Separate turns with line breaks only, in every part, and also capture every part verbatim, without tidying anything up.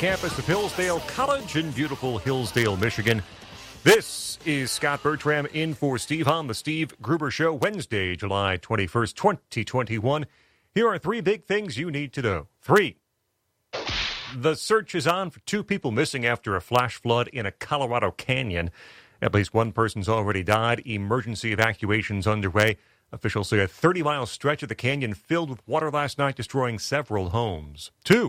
campus of Hillsdale College in beautiful Hillsdale, Michigan. This is Scott Bertram in for Steve on the Steve Gruber Show, Wednesday, July twenty-first, twenty twenty-one. Here are three big things you need to know. Three, the search is on for two people missing after a flash flood in a Colorado canyon. At least one person's already died. Emergency evacuations underway. Officials say a thirty-mile stretch of the canyon filled with water last night, destroying several homes. Two,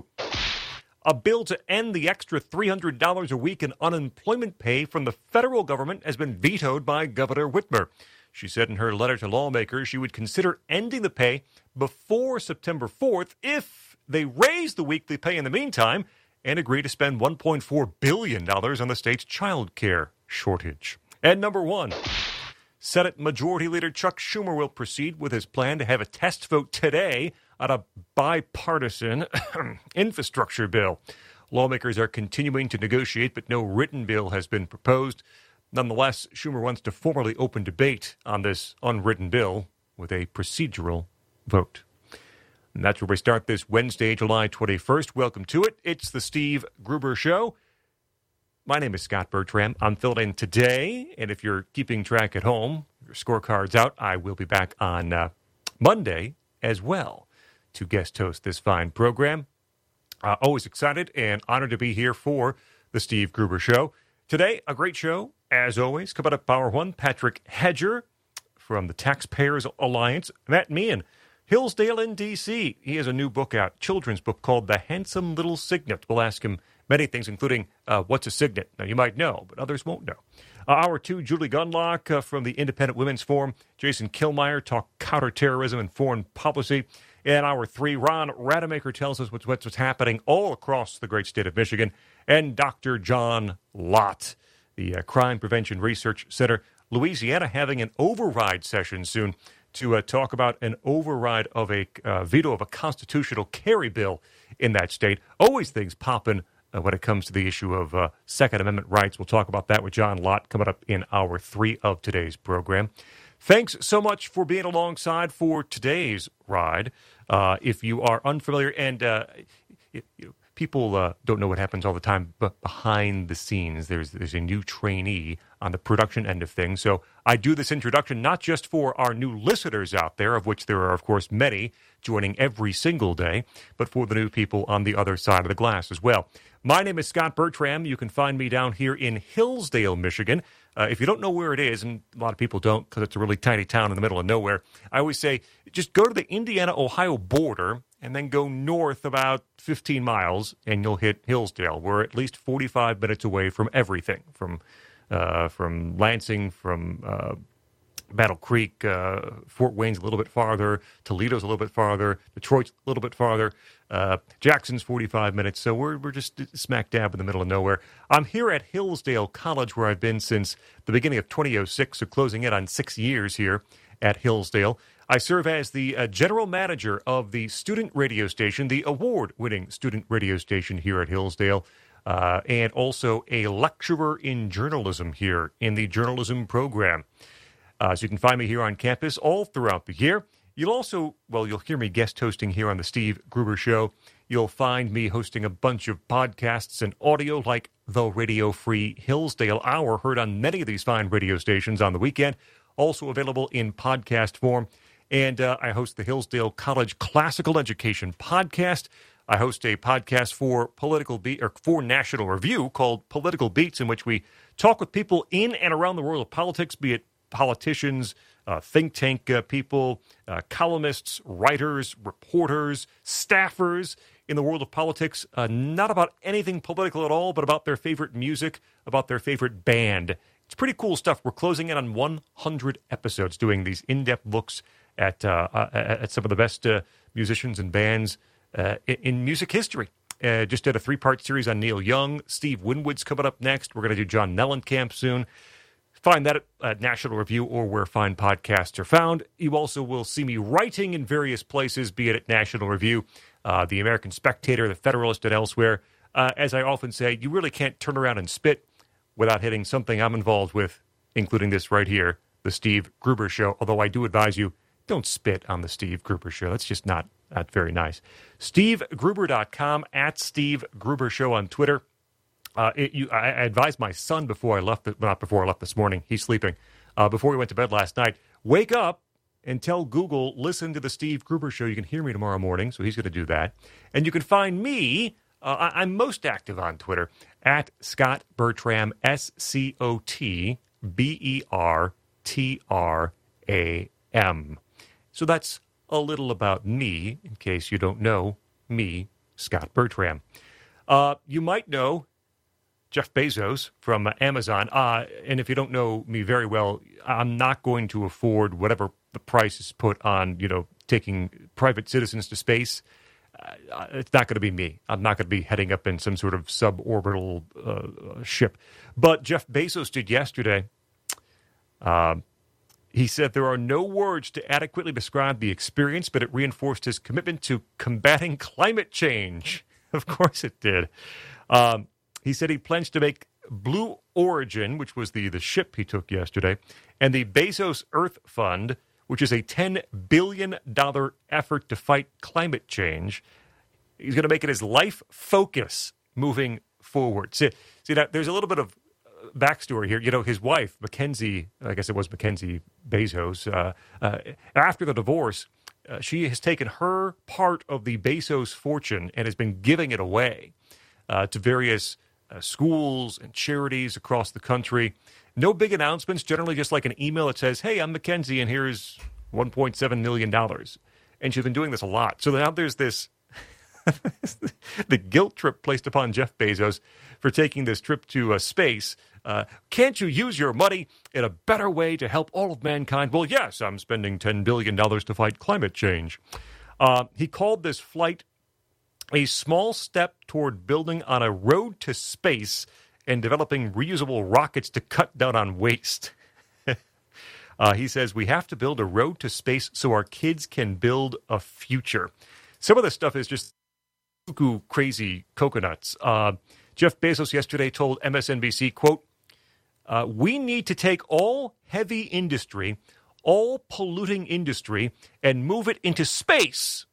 a bill to end the extra three hundred dollars a week in unemployment pay from the federal government has been vetoed by Governor Whitmer. She said in her letter to lawmakers she would consider ending the pay before September fourth if they raise the weekly pay in the meantime and agree to spend one point four billion dollars on the state's child care shortage. And number one, Senate Majority Leader Chuck Schumer will proceed with his plan to have a test vote today on a bipartisan infrastructure bill. Lawmakers are continuing to negotiate, but no written bill has been proposed. Nonetheless, Schumer wants to formally open debate on this unwritten bill with a procedural vote. And that's where we start this Wednesday, July twenty-first. Welcome to it. It's the Steve Gruber Show. My name is Scott Bertram. I'm filled in today, and if you're keeping track at home, your scorecard's out, I will be back on uh, Monday as well to guest host this fine program. Uh, always excited and honored to be here for the Steve Gruber Show. Today, a great show, as always. Coming up, Power One, Patrick Hedger from the Taxpayers Alliance. Matt Meehan, Hillsdale in D C He has a new book out, children's book called The Handsome Little Signet. We'll ask him many things, including uh, what's a signet. Now, you might know, but others won't know. Uh, hour two, Julie Gunlock uh, from the Independent Women's Forum. Jason Kilmeyer talk counterterrorism and foreign policy. In hour three, Ron Rademacher tells us what's, what's happening all across the great state of Michigan. And Doctor John Lott, the uh, Crime Prevention Research Center, Louisiana, having an override session soon to uh, talk about an override of a uh, veto of a constitutional carry bill in that state. Always things popping uh, when it comes to the issue of uh, Second Amendment rights. We'll talk about that with John Lott coming up in hour three of today's program. Thanks so much for being alongside for today's ride. Uh, if you are unfamiliar, and uh, you, you, people uh, don't know what happens all the time, but behind the scenes, there's there's a new trainee on the production end of things. So I do this introduction not just for our new listeners out there, of which there are, of course, many joining every single day, but for the new people on the other side of the glass as well. My name is Scott Bertram. You can find me down here in Hillsdale, Michigan. Uh, if you don't know where it is, and a lot of people don't because it's a really tiny town in the middle of nowhere, I always say just go to the Indiana-Ohio border and then go north about fifteen miles, and you'll hit Hillsdale. We're at least forty-five minutes away from everything, from uh, from Lansing, from uh, Battle Creek, uh, Fort Wayne's a little bit farther, Toledo's a little bit farther, Detroit's a little bit farther, uh, Jackson's forty-five minutes, so we're we're just smack dab in the middle of nowhere. I'm here at Hillsdale College, where I've been since the beginning of twenty oh six, so closing in on six years here at Hillsdale. I serve as the uh, general manager of the student radio station, the award-winning student radio station here at Hillsdale, uh, and also a lecturer in journalism here in the journalism program. Uh, so you can find me here on campus all throughout the year. You'll also, well, you'll hear me guest hosting here on the Steve Gruber Show. You'll find me hosting a bunch of podcasts and audio like the Radio Free Hillsdale Hour, heard on many of these fine radio stations on the weekend, also available in podcast form. And uh, I host the Hillsdale College Classical Education Podcast. I host a podcast for Political Beat, or for National Review called Political Beats, in which we talk with people in and around the world of politics, be it politicians, uh, think tank uh, people, uh, columnists, writers, reporters, staffers in the world of politics, uh, not about anything political at all, but about their favorite music, about their favorite band. It's pretty cool stuff. We're closing in on one hundred episodes doing these in-depth looks at uh, uh, at some of the best uh, musicians and bands uh, in, in music history. Uh, just did a three-part series on Neil Young. Steve Winwood's coming up next. We're going to do John Mellencamp soon. Find that at National Review or where fine podcasts are found. You also will see me writing in various places, be it at National Review, uh, the American Spectator, the Federalist, and elsewhere. Uh, as I often say, you really can't turn around and spit without hitting something I'm involved with, including this right here, the Steve Gruber Show. Although I do advise you, don't spit on the Steve Gruber Show. That's just not That's very nice. Steve Gruber dot com, at Steve Gruber Show on Twitter. Uh, it, you, I, I advised my son before I left, the, not before I left this morning, he's sleeping, uh, before we went to bed last night, wake up and tell Google, listen to the Steve Gruber Show. You can hear me tomorrow morning, so he's going to do that. And you can find me, uh, I, I'm most active on Twitter, at Scott Bertram, S C O T B E R T R A M. So that's a little about me, in case you don't know me, Scott Bertram. Uh, you might know Jeff Bezos from uh, Amazon. Uh, and if you don't know me very well, I'm not going to afford whatever the price is put on, you know, taking private citizens to space. Uh, it's not going to be me. I'm not going to be heading up in some sort of suborbital uh, ship. But Jeff Bezos did yesterday. Uh, he said there are no words to adequately describe the experience, but it reinforced his commitment to combating climate change. Of course it did. Um, he said he plans to make Blue Origin, which was the, the ship he took yesterday, and the Bezos Earth Fund, which is a ten billion dollars effort to fight climate change. He's going to make it his life focus moving forward. See, see that there's a little bit of backstory here. You know, his wife, Mackenzie, I guess it was Mackenzie Bezos, uh, uh, after the divorce, uh, she has taken her part of the Bezos fortune and has been giving it away uh, to various uh, schools and charities across the country. No big announcements, generally just like an email that says, hey, I'm Mackenzie, and here's one point seven million dollars. And she's been doing this a lot. So now there's this, the guilt trip placed upon Jeff Bezos for taking this trip to uh, space. Uh, can't you use your money in a better way to help all of mankind? Well, yes, I'm spending ten billion dollars to fight climate change. Uh, he called this flight a small step toward building on a road to space and developing reusable rockets to cut down on waste. uh, he says, we have to build a road to space so our kids can build a future. Some of this stuff is just cuckoo crazy coconuts. Uh, Jeff Bezos yesterday told M S N B C, quote, uh, we need to take all heavy industry, all polluting industry, and move it into space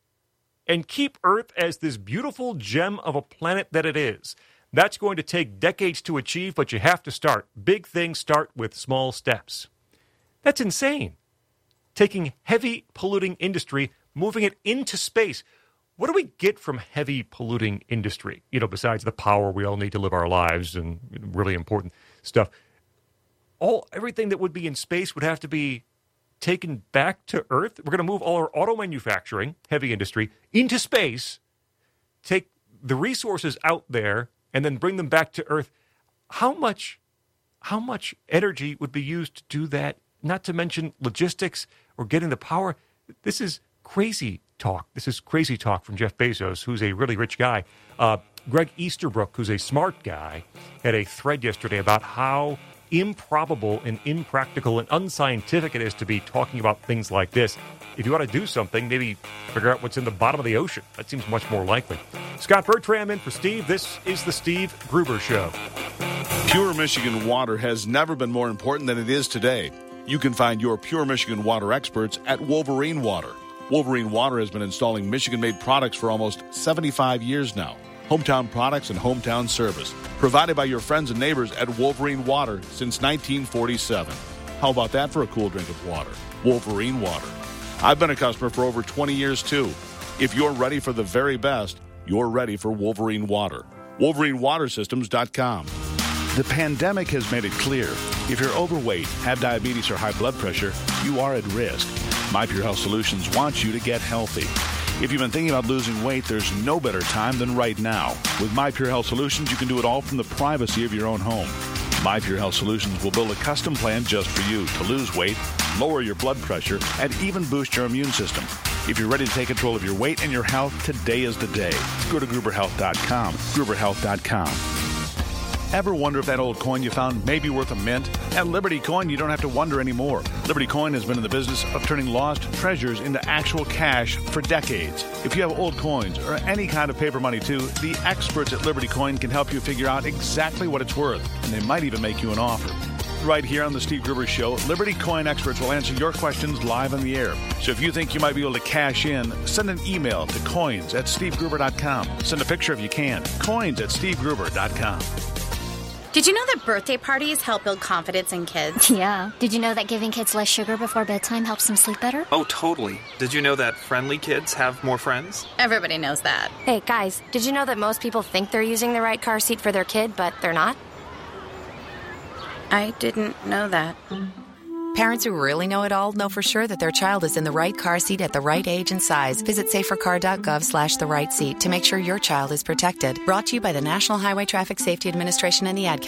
and keep Earth as this beautiful gem of a planet that it is. That's going to take decades to achieve, but you have to start. Big things start with small steps. That's insane. Taking heavy polluting industry, moving it into space. What do we get from heavy polluting industry? You know, besides the power we all need to live our lives and really important stuff. All everything that would be in space would have to be taken back to Earth. We're going to move all our auto manufacturing, heavy industry, into space, take the resources out there, and then bring them back to Earth. How much, how much energy would be used to do that? Not to mention logistics or getting the power. This is crazy talk. This is crazy talk from Jeff Bezos, who's a really rich guy. Uh, Greg Easterbrook, who's a smart guy, had a thread yesterday about how improbable and impractical and unscientific it is to be talking about things like this. If you want to do something, maybe figure out what's in the bottom of the ocean. That seems much more likely. Scott Bertram in for Steve. This is the Steve Gruber Show.
Pure Michigan water has never been more important than it is today. You can find your Pure Michigan water experts at Wolverine Water. Wolverine Water has been installing Michigan-made products for almost seventy-five years now. Hometown products and hometown service provided by your friends and neighbors at Wolverine Water since nineteen forty-seven. How about that for a cool drink of water? Wolverine Water. I've been a customer for over twenty years, too. If you're ready for the very best, you're ready for Wolverine Water. Wolverine Water Systems dot com.
The pandemic has made it clear. If you're overweight, have diabetes, or high blood pressure, you are at risk. My Pure Health Solutions wants you to get healthy. If you've been thinking about losing weight, there's no better time than right now. With My Pure Health Solutions, you can do it all from the privacy of your own home. My Pure Health Solutions will build a custom plan just for you to lose weight, lower your blood pressure, and even boost your immune system. If you're ready to take control of your weight and your health, today is the day. Go to Gruber Health dot com, Gruber Health dot com. Ever wonder if that old coin you found may be worth a mint? At Liberty Coin, you don't have to wonder anymore. Liberty Coin has been in the business of turning lost treasures into actual cash for decades. If you have old coins or any kind of paper money too, the experts at Liberty Coin can help you figure out exactly what it's worth, and they might even make you an offer. Right here on the Steve Gruber Show, Liberty Coin experts will answer your questions live on the air. So if you think you might be able to cash in, send an email to coins at steve gruber dot com. Send a picture if you can. Coins at steve gruber dot com.
Did you know that birthday parties help build confidence in kids?
Yeah. Did you know that giving kids less sugar before bedtime helps them sleep better?
Oh, totally. Did you know that friendly kids have more friends?
Everybody knows that.
Hey, guys, did you know that most people think they're using the right car seat for their kid, but they're not?
I didn't know that.
Parents who really know it all know for sure that their child is in the right car seat at the right age and size. Visit safercar.gov slash the right seat to make sure your child is protected. Brought to you by the National Highway Traffic Safety Administration and the Ad Council.